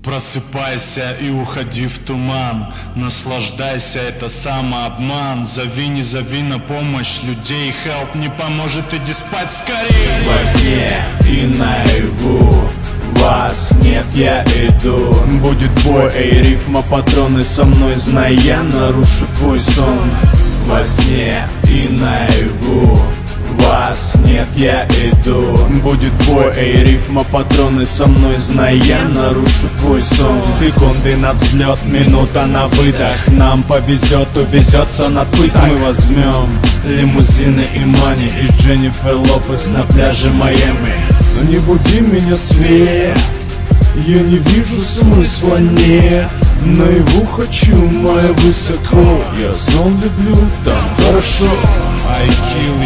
Просыпайся и уходи в туман. Наслаждайся, это самообман. Зови, не зови на помощь людей. Help не поможет, иди спать скорее. Во сне и наяву вас нет, я иду. Будет бой, эй, рифма, патроны со мной, знай, я нарушу твой сон. Во сне и наяву вас нет, я иду. Будет бой, эй, рифма, патроны со мной, знай, я нарушу твой сон. Секунды на взлет, минута на выдох. Нам повезет, увезется над пыткой. Мы возьмем лимузины и Мани и Дженнифер Лопес на пляже Майами. Но не буди меня, свет, я не вижу смысла, нет. Наяву хочу, моя высоко. Я сон люблю, там хорошо. I kill